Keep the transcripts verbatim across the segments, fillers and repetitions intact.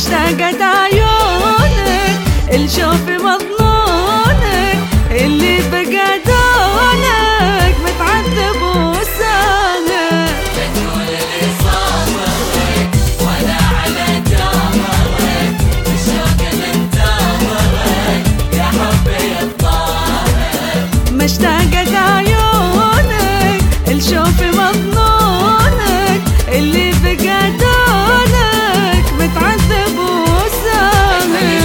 اشتاقت عيونك الشوف مضمونك اللي بقى دونك متعذب وسهر. بتقول لي صبرك ولا على جمرك الشوق من تمرك يا حبي الطاهر. ما اشتاقت عيونك الشوف مضمونك اللي بقى دونك متعذب وسهر.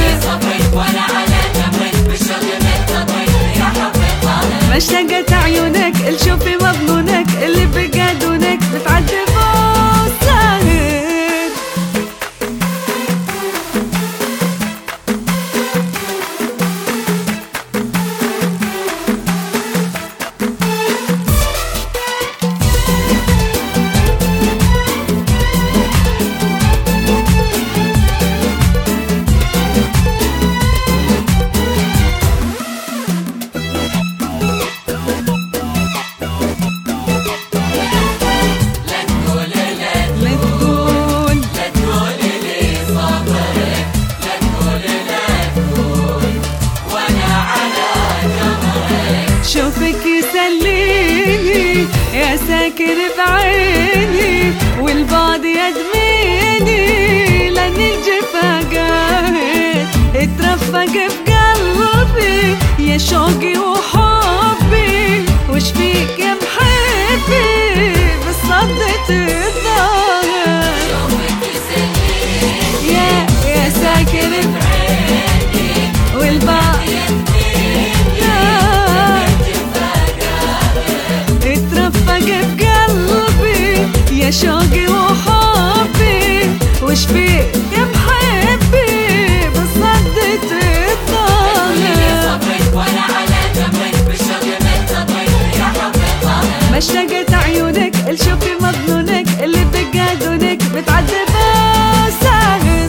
ما اشتاقت عيونك الشوف مضمونك اللي بقى دونك متعذب وسهر. شوفك يسليني يا ساكن بعيني والبعد يدميني لأن الجفا قاهر اترفق بقلبي يا شوقي وحبي وش فيك يا محبي بالصدة الظاهر. شوفك يسليني يا يا ساكن بعيني والبعد يا شوقي وحبي وش فيك يا محبي بالصدة الظاهر. ما اشتاقت عيونك الشوف مضمونك اللي بقى دونك بتعذب وسهر.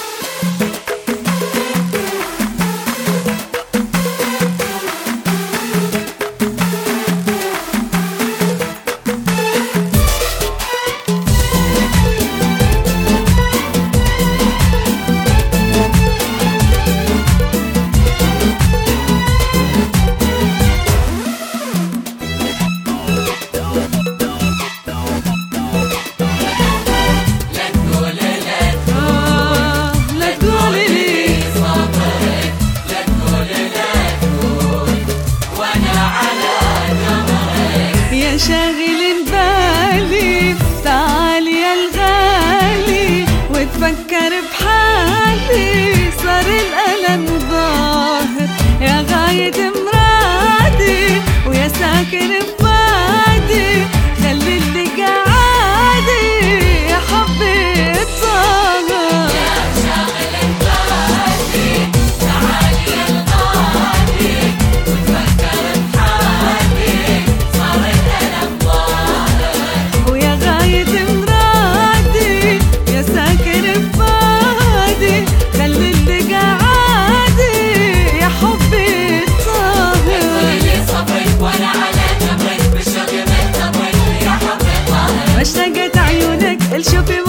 شاغل بالي تعال يا الغالي وتفكر بحالي صار الألم ظاهر يا غاية مرادي ويا ساكن بفادي خلي اللي قاعدي يا حبي الطاهر. يا شاغل بالي تعال يا الغالي وتفكر بحالي صار الألم ظاهر ويا غاية مرادي يا ساكن بفادي خلي اللي قاعدي يا حبي الطاهر. بتقول لي صبرك ولا على جمرك بالشوق من تمرك يا حبي الطاهر. ما اشتاقت عيونك الشوف